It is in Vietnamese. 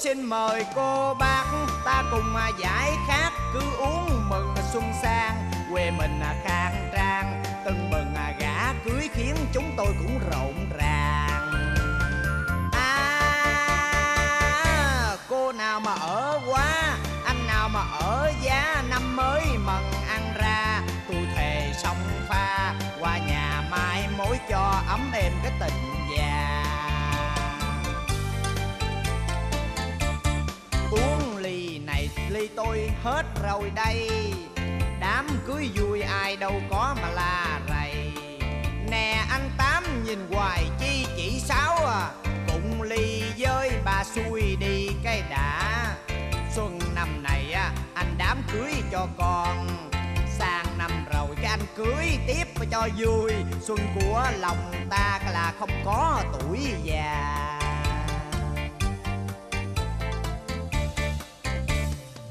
xin mời cô bác ta cùng giải khát, cứ uống mừng xuân sang, quê mình khang trang. Từng mừng gả cưới khiến chúng tôi cũng rộn ràng. Cô nào mà ở quá, anh nào mà ở giá, năm mới mần ăn ra, tôi thề song pha qua nhà mai mối cho ấm êm cái tình già. Uống ly này ly tôi hết rồi đây, đám cưới vui ai đâu có mà la rầy. Nè anh Tám nhìn hoài chi chỉ Sáu cùng ly với bà xui đi cái đã. Xuân năm này anh đám cưới cho con, sang năm rồi cái anh cưới tiếp cho vui. Xuân của lòng ta là không có tuổi già.